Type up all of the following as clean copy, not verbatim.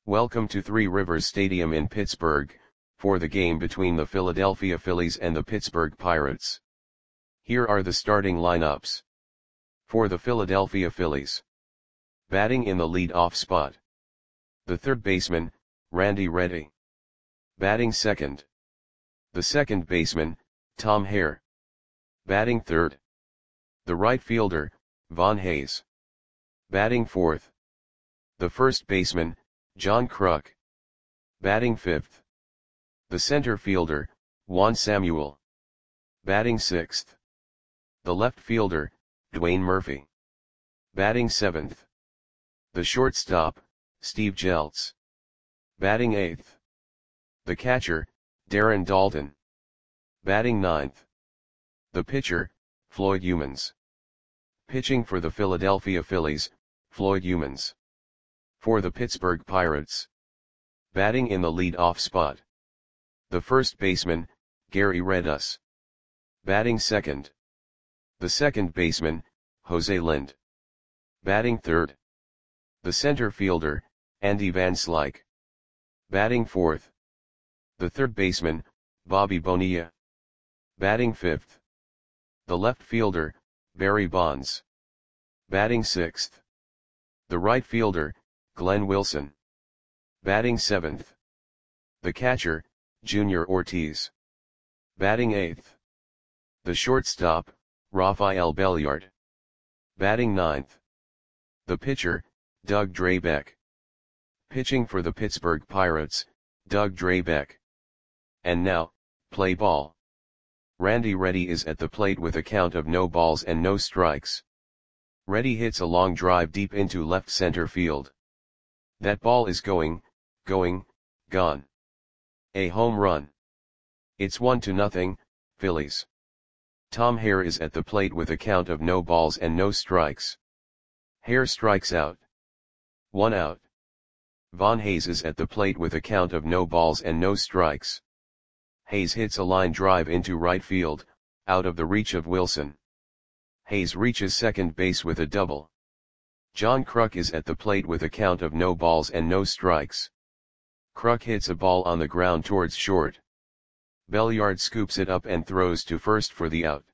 Welcome to Three Rivers Stadium in Pittsburgh, for the game between the Philadelphia Phillies and the Pittsburgh Pirates. Here are the starting lineups. For the Philadelphia Phillies. Batting in the lead-off spot. The third baseman, Randy Reddy. Batting second. The second baseman, Tom Hare. Batting third. The right fielder, Von Hayes. Batting fourth. The first baseman, John Kruk. Batting fifth. The center fielder, Juan Samuel. Batting sixth. The left fielder, Dwayne Murphy. Batting seventh. The shortstop, Steve Jeltz. Batting eighth. The catcher, Darren Daulton. Batting ninth. The pitcher, Floyd Youmans. Pitching for the Philadelphia Phillies, Floyd Youmans. For the Pittsburgh Pirates. Batting in the lead-off spot. The first baseman, Gary Redus. Batting second. The second baseman, Jose Lind. Batting third. The center fielder, Andy Van Slyke. Batting fourth. The third baseman, Bobby Bonilla. Batting fifth. The left fielder, Barry Bonds. Batting sixth. The right fielder, Glenn Wilson. Batting seventh. The catcher, Junior Ortiz. Batting eighth. The shortstop, Rafael Belliard. Batting ninth. The pitcher, Doug Drabek. Pitching for the Pittsburgh Pirates, Doug Drabek. And now, play ball. Randy Reddy is at the plate with a count of no balls and no strikes. Reddy hits a long drive deep into left center field. That ball is gone. A home run. It's 1-0, Phillies. Tom Hare is at the plate with a count of no balls and no strikes. Hare strikes out. 1 out. Von Hayes is at the plate with a count of no balls and no strikes. Hayes hits a line drive into right field, out of the reach of Wilson. Hayes reaches second base with a double. John Kruk is at the plate with a count of no balls and no strikes. Kruk hits a ball on the ground towards short. Belliard scoops it up and throws to first for the out.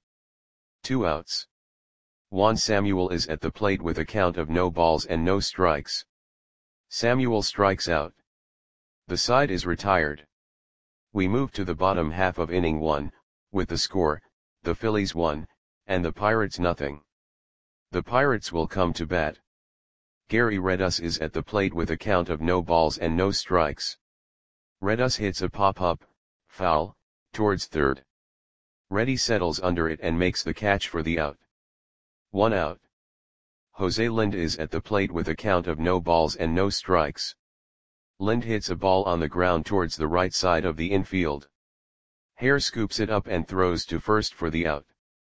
2 outs. Juan Samuel is at the plate with a count of no balls and no strikes. Samuel strikes out. The side is retired. We move to the bottom half of inning 1, with the score, the Phillies 1, and the Pirates 0. The Pirates will come to bat. Gary Redus is at the plate with a count of no balls and no strikes. Redus hits a pop-up, foul, towards third. Reddy settles under it and makes the catch for the out. 1 out. Jose Lind is at the plate with a count of no balls and no strikes. Lind hits a ball on the ground towards the right side of the infield. Hare scoops it up and throws to first for the out.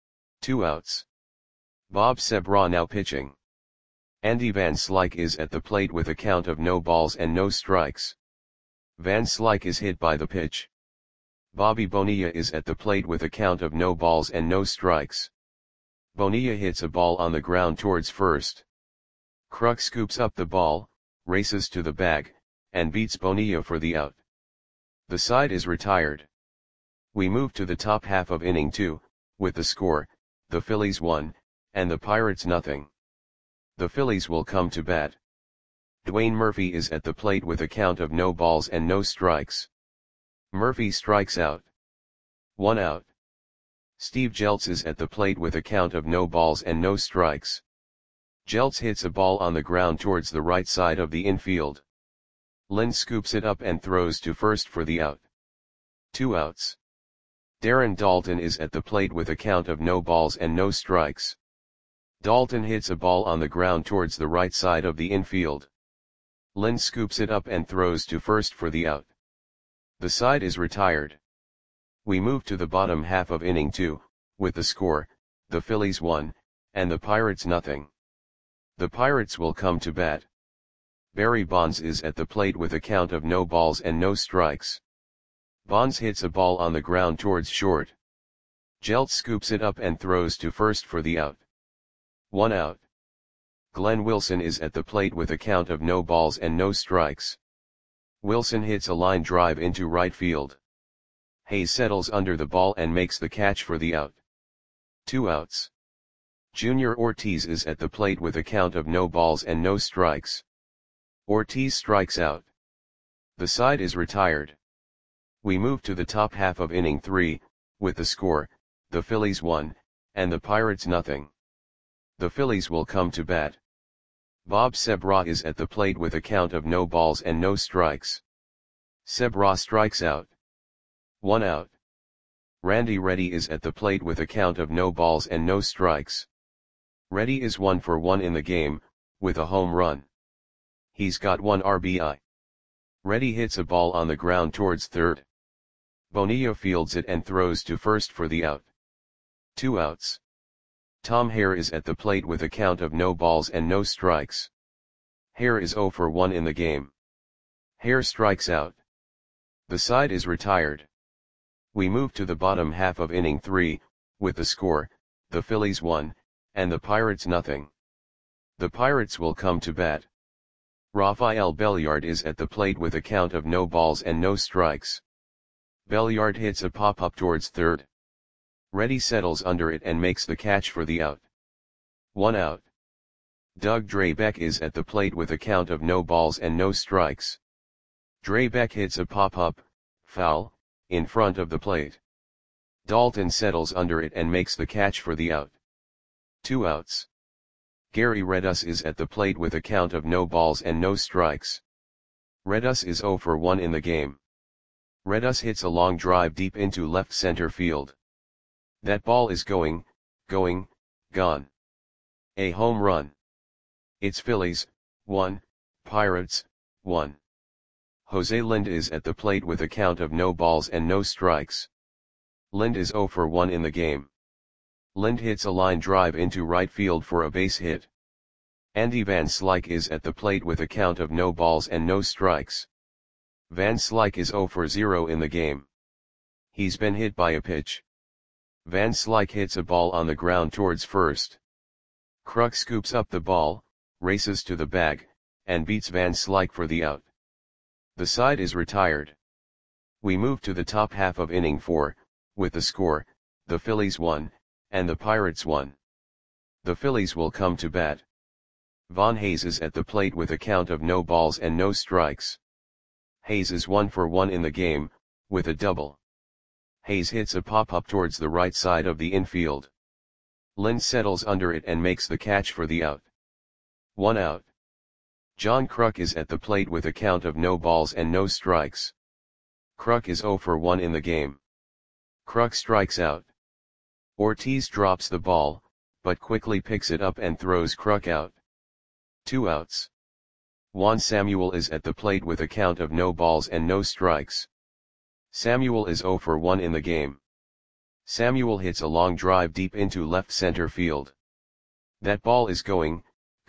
2 outs. Bob Sebra now pitching. Andy Van Slyke is at the plate with a count of no balls and no strikes. Van Slyke is hit by the pitch. Bobby Bonilla is at the plate with a count of no balls and no strikes. Bonilla hits a ball on the ground towards first. Kruk scoops up the ball, races to the bag, and beats Bonilla for the out. The side is retired. We move to the top half of inning 2, with the score, the Phillies 1, and the Pirates 0. The Phillies will come to bat. Dwayne Murphy is at the plate with a count of no balls and no strikes. Murphy strikes out. 1 out. Steve Jeltz is at the plate with a count of no balls and no strikes. Jeltz hits a ball on the ground towards the right side of the infield. Lind scoops it up and throws to first for the out. 2 outs. Darren Daulton is at the plate with a count of no balls and no strikes. Daulton hits a ball on the ground towards the right side of the infield. Lind scoops it up and throws to first for the out. The side is retired. We move to the bottom half of inning 2, with the score, the Phillies 1, and the Pirates 0. The Pirates will come to bat. Barry Bonds is at the plate with a count of no balls and no strikes. Bonds hits a ball on the ground towards short. Jeltz scoops it up and throws to first for the out. 1 out. Glenn Wilson is at the plate with a count of no balls and no strikes. Wilson hits a line drive into right field. Hayes settles under the ball and makes the catch for the out. 2 outs. Junior Ortiz is at the plate with a count of no balls and no strikes. Ortiz strikes out. The side is retired. We move to the top half of inning 3, with the score, the Phillies 1, and the Pirates nothing. The Phillies will come to bat. Bob Sebra is at the plate with a count of no balls and no strikes. Sebra strikes out. 1 out. Randy Reddy is at the plate with a count of no balls and no strikes. Reddy is 1 for 1 in the game, with a home run. He's got 1 RBI. Reddy hits a ball on the ground towards third. Bonilla fields it and throws to first for the out. 2 outs. Tom Hare is at the plate with a count of no balls and no strikes. Hare is 0 for 1 in the game. Hare strikes out. The side is retired. We move to the bottom half of inning 3, with the score, the Phillies 1, and the Pirates nothing. The Pirates will come to bat. Rafael Belliard is at the plate with a count of no balls and no strikes. Belliard hits a pop-up towards third. Reddy settles under it and makes the catch for the out. 1 out. Doug Drabek is at the plate with a count of no balls and no strikes. Drabek hits a pop-up, foul, in front of the plate. Dalton settles under it and makes the catch for the out. 2 outs. Gary Redus is at the plate with a count of no balls and no strikes. Redus is 0 for 1 in the game. Redus hits a long drive deep into left center field. That ball is going, gone. A home run. It's Phillies, 1, Pirates, 1. Jose Lind is at the plate with a count of no balls and no strikes. Lind is 0 for 1 in the game. Lind hits a line drive into right field for a base hit. Andy Van Slyke is at the plate with a count of no balls and no strikes. Van Slyke is 0 for 0 in the game. He's been hit by a pitch. Van Slyke hits a ball on the ground towards first. Kruk scoops up the ball, races to the bag, and beats Van Slyke for the out. The side is retired. We move to the top half of inning 4, with the score, the Phillies 1, and the Pirates 1. The Phillies will come to bat. Von Hayes is at the plate with a count of no balls and no strikes. Hayes is 1 for 1 in the game, with a double. Hayes hits a pop-up towards the right side of the infield. Lind settles under it and makes the catch for the out. 1 out. John Kruk is at the plate with a count of no balls and no strikes. Kruk is 0 for 1 in the game. Kruk strikes out. Ortiz drops the ball, but quickly picks it up and throws Kruk out. 2 outs. Juan Samuel is at the plate with a count of no balls and no strikes. Samuel is 0 for 1 in the game. Samuel hits a long drive deep into left center field. That ball is going,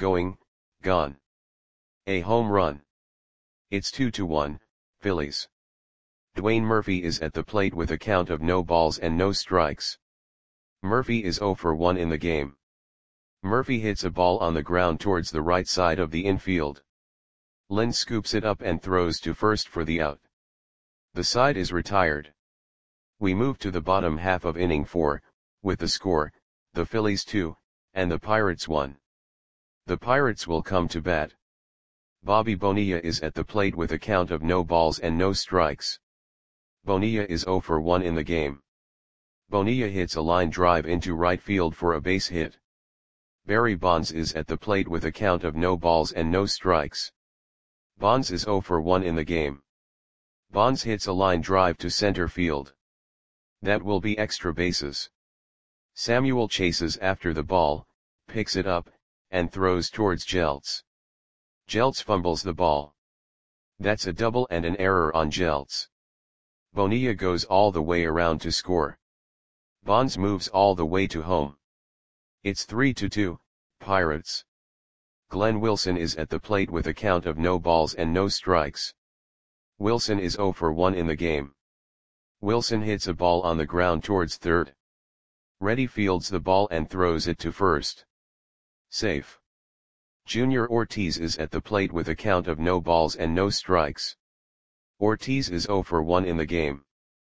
gone. A home run. It's 2-1, Phillies. Dwayne Murphy is at the plate with a count of no balls and no strikes. Murphy is 0 for 1 in the game. Murphy hits a ball on the ground towards the right side of the infield. Lind scoops it up and throws to first for the out. The side is retired. We move to the bottom half of inning 4, with the score, the Phillies 2, and the Pirates 1. The Pirates will come to bat. Bobby Bonilla is at the plate with a count of no balls and no strikes. Bonilla is 0 for 1 in the game. Bonilla hits a line drive into right field for a base hit. Barry Bonds is at the plate with a count of no balls and no strikes. Bonds is 0 for 1 in the game. Bonds hits a line drive to center field. That will be extra bases. Samuel chases after the ball, picks it up, and throws towards Jeltz. Jeltz fumbles the ball. That's a double and an error on Jeltz. Bonilla goes all the way around to score. Bonds moves all the way to home. It's 3-2, Pirates. Glenn Wilson is at the plate with a count of no balls and no strikes. Wilson is 0 for 1 in the game. Wilson hits a ball on the ground towards third. Reddy fields the ball and throws it to first. Safe. Junior Ortiz is at the plate with a count of no balls and no strikes. Ortiz is 0 for 1 in the game.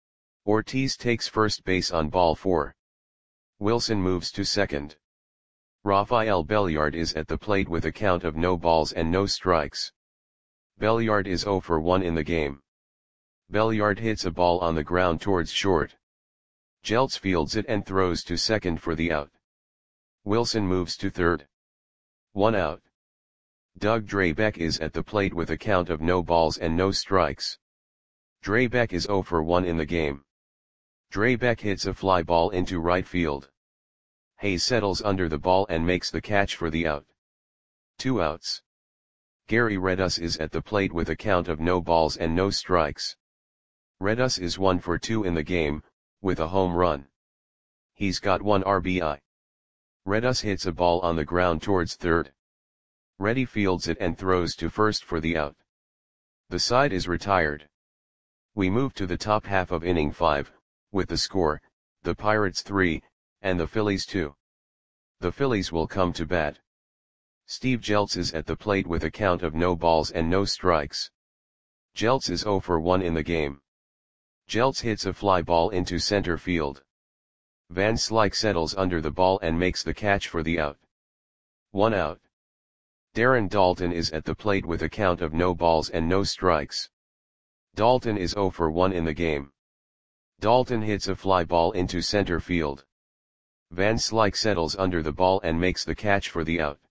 Ortiz takes first base on ball 4. Wilson moves to second. Rafael Belliard is at the plate with a count of no balls and no strikes. Belliard is 0 for 1 in the game. Belliard hits a ball on the ground towards short. Jeltz fields it and throws to second for the out. Wilson moves to third. 1 out. Doug Drabek is at the plate with a count of no balls and no strikes. Drabek is 0 for 1 in the game. Drabek hits a fly ball into right field. Hayes settles under the ball and makes the catch for the out. 2 outs. Gary Redus is at the plate with a count of no balls and no strikes. Redus is 1 for 2 in the game, with a home run. He's got 1 RBI. Redus hits a ball on the ground towards third. Reddy fields it and throws to first for the out. The side is retired. We move to the top half of inning 5, with the score, the Pirates 3, and the Phillies 2. The Phillies will come to bat. Steve Jeltz is at the plate with a count of no balls and no strikes. Jeltz is 0 for 1 in the game. Jeltz hits a fly ball into center field. Van Slyke settles under the ball and makes the catch for the out. 1 out. Darren Daulton is at the plate with a count of no balls and no strikes. Daulton is 0 for 1 in the game. Daulton hits a fly ball into center field. Van Slyke settles under the ball and makes the catch for the out.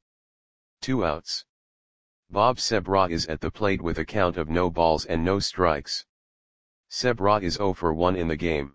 2 outs. Bob Sebra is at the plate with a count of no balls and no strikes. Sebra is 0 for 1 in the game.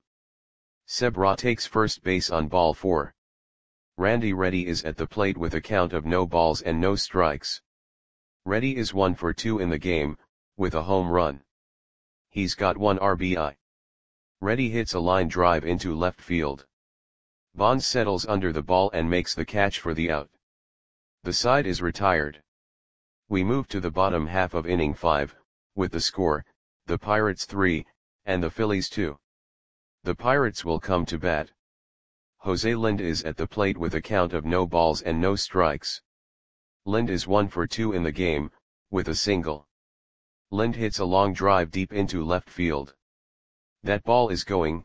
Sebra takes first base on ball 4. Randy Reddy is at the plate with a count of no balls and no strikes. Reddy is 1 for 2 in the game, with a home run. He's got 1 RBI. Reddy hits a line drive into left field. Bonds settles under the ball and makes the catch for the out. The side is retired. We move to the bottom half of inning 5, with the score, the Pirates 3, and the Phillies 2. The Pirates will come to bat. Jose Lind is at the plate with a count of no balls and no strikes. Lind is 1 for 2 in the game, with a single. Lind hits a long drive deep into left field. That ball is gone.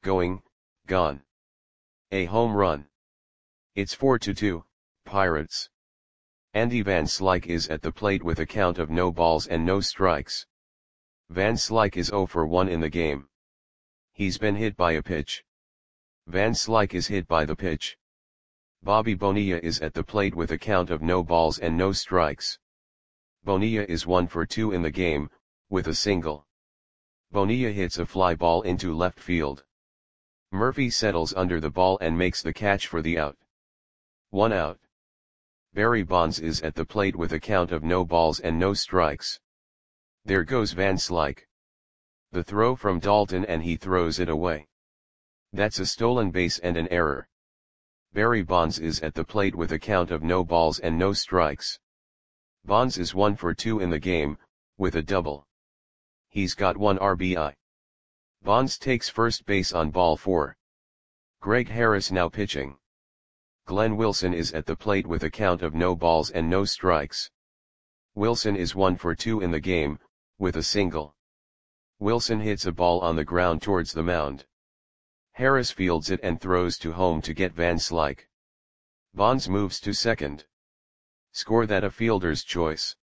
A home run. It's 4-2, Pirates. Andy Van Slyke is at the plate with a count of no balls and no strikes. Van Slyke is 0 for 1 in the game. He's been hit by a pitch. Van Slyke is hit by the pitch. Bobby Bonilla is at the plate with a count of no balls and no strikes. Bonilla is 1 for 2 in the game, with a single. Bonilla hits a fly ball into left field. Murphy settles under the ball and makes the catch for the out. 1 out. Barry Bonds is at the plate with a count of no balls and no strikes. There goes Van Slyke. The throw from Daulton and he throws it away. That's a stolen base and an error. Barry Bonds is at the plate with a count of no balls and no strikes. Bonds is 1 for 2 in the game, with a double. He's got 1 RBI. Bonds takes first base on ball 4. Greg Harris now pitching. Glenn Wilson is at the plate with a count of no balls and no strikes. Wilson is 1 for 2 in the game, with a single. Wilson hits a ball on the ground towards the mound. Harris fields it and throws to home to get Van Slyke. Bonds moves to second. Score that a fielder's choice.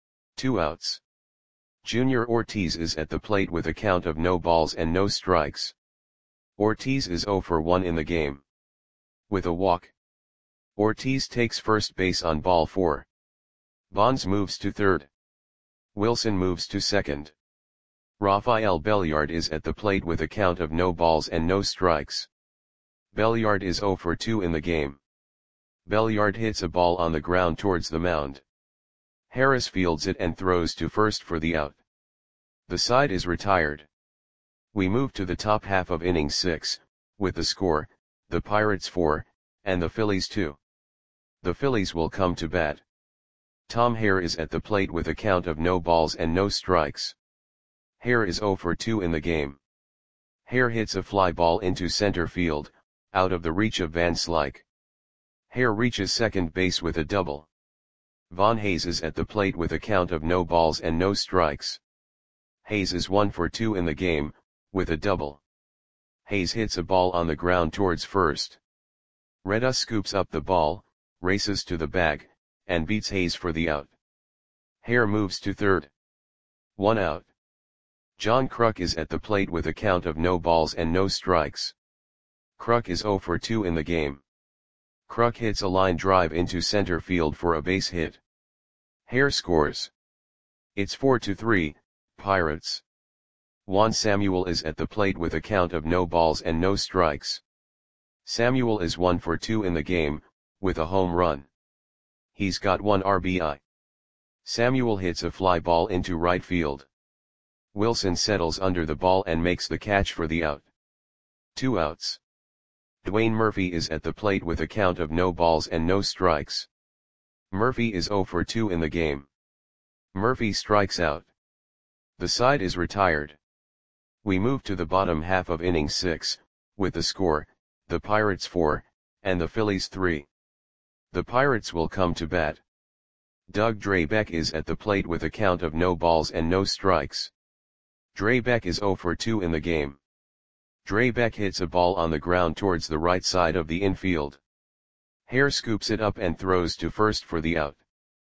2 outs. Junior Ortiz is at the plate with a count of no balls and no strikes. Ortiz is 0 for 1 in the game. With a walk. Ortiz takes first base on ball 4. Bonds moves to third. Wilson moves to second. Rafael Belliard is at the plate with a count of no balls and no strikes. Belliard is 0 for 2 in the game. Belliard hits a ball on the ground towards the mound. Harris fields it and throws to first for the out. The side is retired. We move to the top half of inning 6, with the score, the Pirates 4, and the Phillies 2. The Phillies will come to bat. Tom Hare is at the plate with a count of no balls and no strikes. Hare is 0 for 2 in the game. Hare hits a fly ball into center field, out of the reach of Van Slyke. Hare reaches second base with a double. Von Hayes is at the plate with a count of no balls and no strikes. Hayes is 1 for 2 in the game, with a double. Hayes hits a ball on the ground towards first. Reda scoops up the ball, races to the bag, and beats Hayes for the out. Hare moves to third. 1 out. John Kruk is at the plate with a count of no balls and no strikes. Kruk is 0 for 2 in the game. Kruk hits a line drive into center field for a base hit. Hare scores. It's 4-3, Pirates. Juan Samuel is at the plate with a count of no balls and no strikes. Samuel is 1 for 2 in the game, with a home run. He's got 1 RBI. Samuel hits a fly ball into right field. Wilson settles under the ball and makes the catch for the out. 2 outs. Dwayne Murphy is at the plate with a count of no balls and no strikes. Murphy is 0 for 2 in the game. Murphy strikes out. The side is retired. We move to the bottom half of inning 6, with the score, the Pirates 4, and the Phillies 3. The Pirates will come to bat. Doug Drabek is at the plate with a count of no balls and no strikes. Drabek is 0 for 2 in the game. Drabek hits a ball on the ground towards the right side of the infield. Hare scoops it up and throws to first for the out.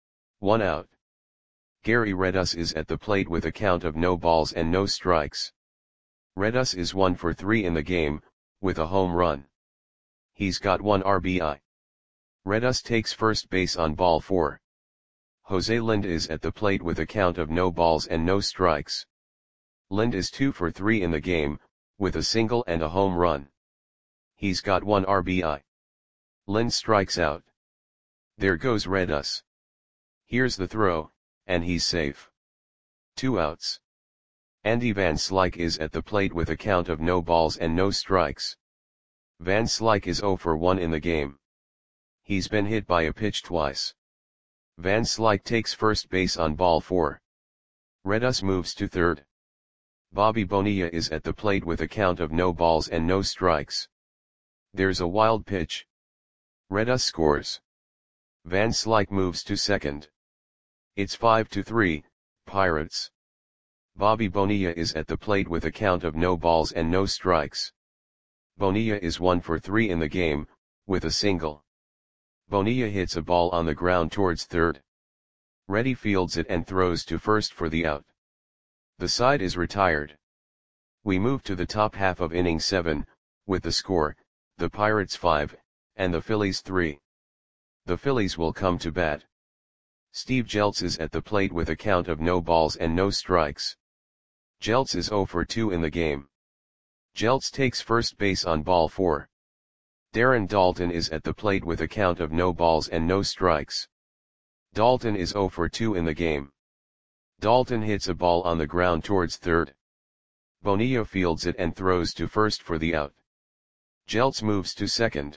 1 out. Gary Redus is at the plate with a count of no balls and no strikes. Redus is 1 for 3 in the game, with a home run. He's got 1 RBI. Redus takes first base on ball 4. Jose Lind is at the plate with a count of no balls and no strikes. Lind is 2 for 3 in the game, with a single and a home run. He's got 1 RBI. Lind strikes out. There goes Redus. Here's the throw, and he's safe. 2 outs. Andy Van Slyke is at the plate with a count of no balls and no strikes. Van Slyke is 0 for 1 in the game. He's been hit by a pitch twice. Van Slyke takes first base on ball 4. Redus moves to third. Bobby Bonilla is at the plate with a count of no balls and no strikes. There's a wild pitch. Redus scores. Van Slyke moves to second. It's 5-3, Pirates. Bobby Bonilla is at the plate with a count of no balls and no strikes. Bonilla is 1 for 3 in the game, with a single. Bonilla hits a ball on the ground towards third. Reddy fields it and throws to first for the out. The side is retired. We move to the top half of inning 7, with the score, the Pirates 5, and the Phillies 3. The Phillies will come to bat. Steve Jeltz is at the plate with a count of no balls and no strikes. Jeltz is 0 for 2 in the game. Jeltz takes first base on ball 4. Darren Daulton is at the plate with a count of no balls and no strikes. Daulton is 0 for 2 in the game. Daulton hits a ball on the ground towards third. Bonilla fields it and throws to first for the out. Jeltz moves to second.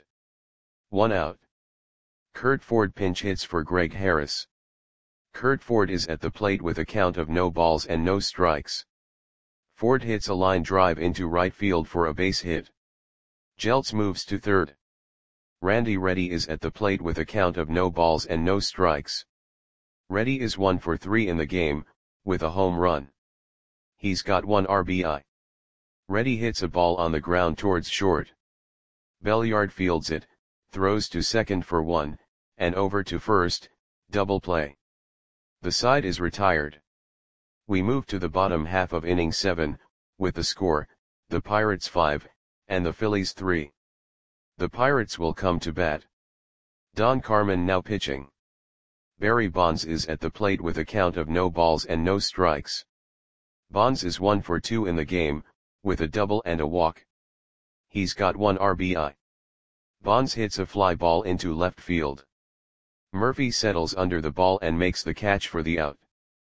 1 out. Curt Ford pinch hits for Greg Harris. Curt Ford is at the plate with a count of no balls and no strikes. Ford hits a line drive into right field for a base hit. Jeltz moves to third. Randy Reddy is at the plate with a count of no balls and no strikes. Reddy is 1 for 3 in the game, with a home run. He's got 1 RBI. Reddy hits a ball on the ground towards short. Belliard fields it, throws to second for 1, and over to first, double play. The side is retired. We move to the bottom half of inning 7, with the score, the Pirates 5, and the Phillies 3. The Pirates will come to bat. Don Carmen now pitching. Barry Bonds is at the plate with a count of no balls and no strikes. Bonds is 1 for 2 in the game, with a double and a walk. He's got 1 RBI. Bonds hits a fly ball into left field. Murphy settles under the ball and makes the catch for the out.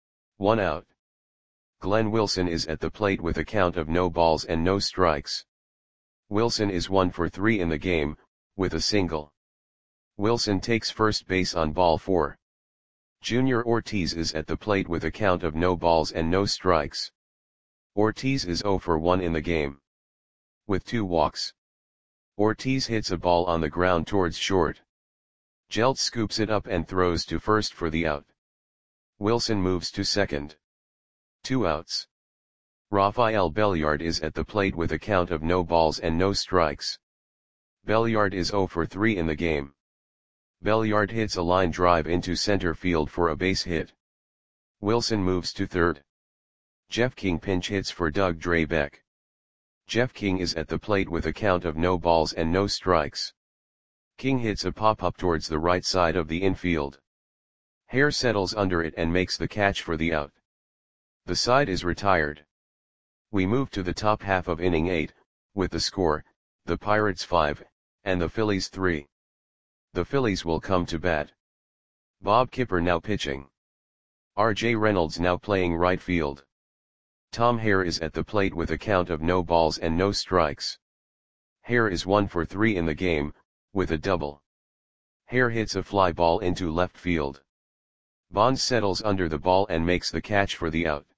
1 out. Glenn Wilson is at the plate with a count of no balls and no strikes. Wilson is 1 for 3 in the game, with a single. Wilson takes first base on ball 4. Junior Ortiz is at the plate with a count of no balls and no strikes. Ortiz is 0 for 1 in the game. With 2 walks. Ortiz hits a ball on the ground towards short. Jeltz scoops it up and throws to first for the out. Wilson moves to second. 2 outs. Rafael Belliard is at the plate with a count of no balls and no strikes. Belliard is 0 for 3 in the game. Belliard hits a line drive into center field for a base hit. Wilson moves to third. Jeff King pinch hits for Doug Drabek. Jeff King is at the plate with a count of no balls and no strikes. King hits a pop-up towards the right side of the infield. Hare settles under it and makes the catch for the out. The side is retired. We move to the top half of inning 8, with the score, the Pirates 5, and the Phillies 3. The Phillies will come to bat. Bob Kipper now pitching. R.J. Reynolds now playing right field. Tom Hare is at the plate with a count of no balls and no strikes. Hare is 1 for 3 in the game, with a double. Hare hits a fly ball into left field. Bonds settles under the ball and makes the catch for the out.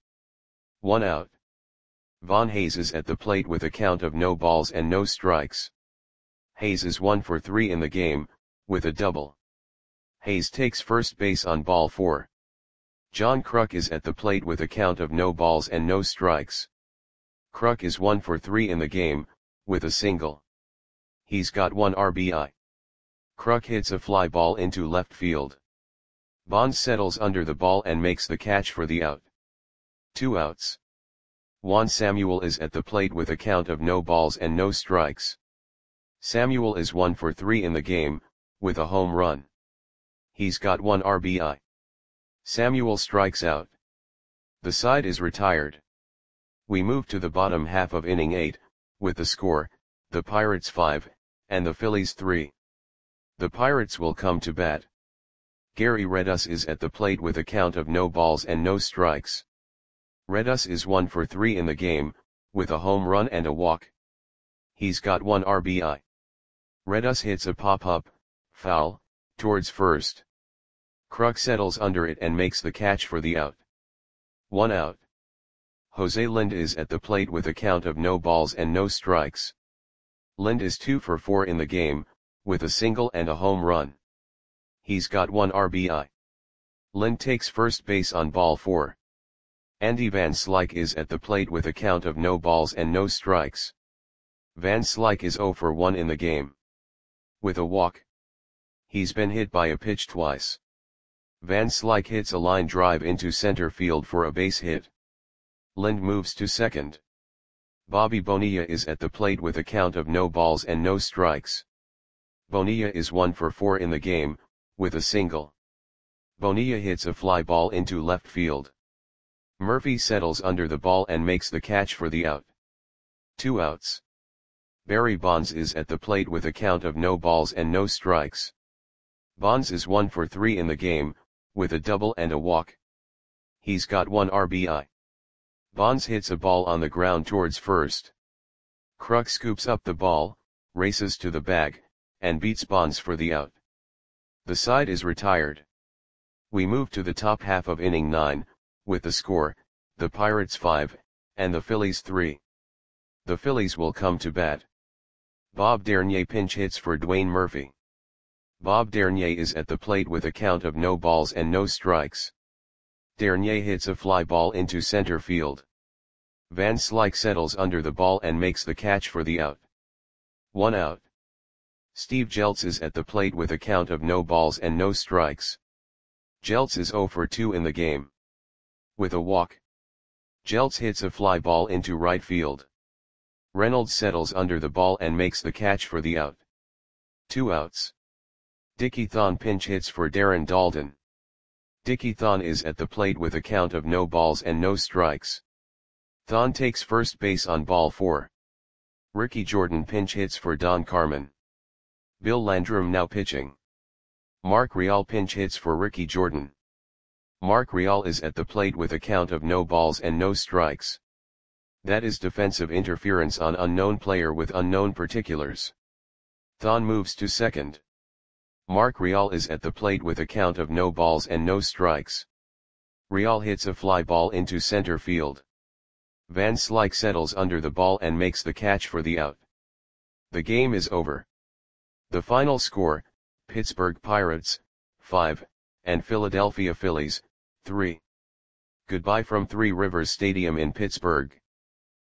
1 out. Von Hayes is at the plate with a count of no balls and no strikes. Hayes is 1 for 3 in the game, with a double. Hayes takes first base on ball 4. John Kruk is at the plate with a count of no balls and no strikes. Kruk is 1 for 3 in the game, with a single. He's got 1 RBI. Kruk hits a fly ball into left field. Bonds settles under the ball and makes the catch for the out. 2 outs. Juan Samuel is at the plate with a count of no balls and no strikes. Samuel is 1 for 3 in the game, with a home run. He's got 1 RBI. Samuel strikes out. The side is retired. We move to the bottom half of inning 8, with the score, the Pirates 5, and the Phillies 3. The Pirates will come to bat. Gary Redus is at the plate with a count of no balls and no strikes. Redus is 1 for 3 in the game, with a home run and a walk. He's got 1 RBI. Redus hits a pop-up, foul, towards first. Kruk settles under it and makes the catch for the out. 1 out. Jose Lind is at the plate with a count of no balls and no strikes. Lind is 2 for 4 in the game, with a single and a home run. He's got 1 RBI. Lind takes first base on ball 4. Andy Van Slyke is at the plate with a count of no balls and no strikes. Van Slyke is 0 for 1 in the game. With a walk. He's been hit by a pitch twice. Van Slyke hits a line drive into center field for a base hit. Lind moves to second. Bobby Bonilla is at the plate with a count of no balls and no strikes. Bonilla is 1 for 4 in the game, with a single. Bonilla hits a fly ball into left field. Murphy settles under the ball and makes the catch for the out. 2 outs. Barry Bonds is at the plate with a count of no balls and no strikes. Bonds is 1 for 3 in the game, with a double and a walk. He's got 1 RBI. Bonds hits a ball on the ground towards first. Kruk scoops up the ball, races to the bag, and beats Bonds for the out. The side is retired. We move to the top half of inning 9, with the score, the Pirates 5, and the Phillies 3. The Phillies will come to bat. Bob Dernier pinch hits for Dwayne Murphy. Bob Dernier is at the plate with a count of no balls and no strikes. Dernier hits a fly ball into center field. Van Slyke settles under the ball and makes the catch for the out. 1 out. Steve Jeltz is at the plate with a count of no balls and no strikes. Jeltz is 0 for 2 in the game. With a walk. Jeltz hits a fly ball into right field. Reynolds settles under the ball and makes the catch for the out. 2 outs. Dickie Thon pinch hits for Darren Daulton. Dickie Thon is at the plate with a count of no balls and no strikes. Thon takes first base on ball 4. Ricky Jordan pinch hits for Don Carmen. Bill Landrum now pitching. Mark Real pinch hits for Ricky Jordan. Mark Real is at the plate with a count of no balls and no strikes. That is defensive interference on unknown player with unknown particulars. Thon moves to second. Mark Real is at the plate with a count of no balls and no strikes. Real hits a fly ball into center field. Van Slyke settles under the ball and makes the catch for the out. The game is over. The final score, Pittsburgh Pirates, 5, and Philadelphia Phillies, 3. Goodbye from Three Rivers Stadium in Pittsburgh.